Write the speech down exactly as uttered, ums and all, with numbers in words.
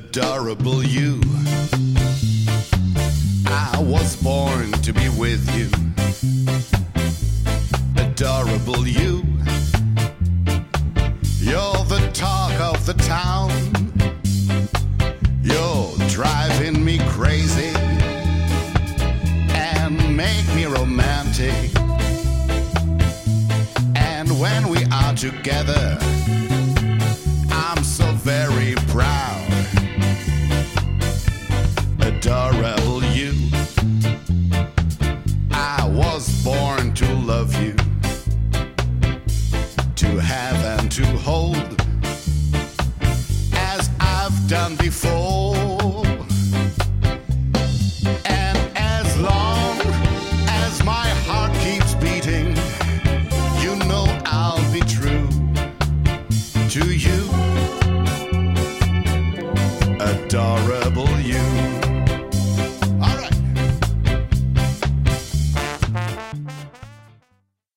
adorable you. I was born to be with you. Adorable you. You're the talk of the town. You're driving me crazy and make me romantic. And when we are together, I'm so very proud. Adorable you. I was born to love you, to have and to hold, as I've done before.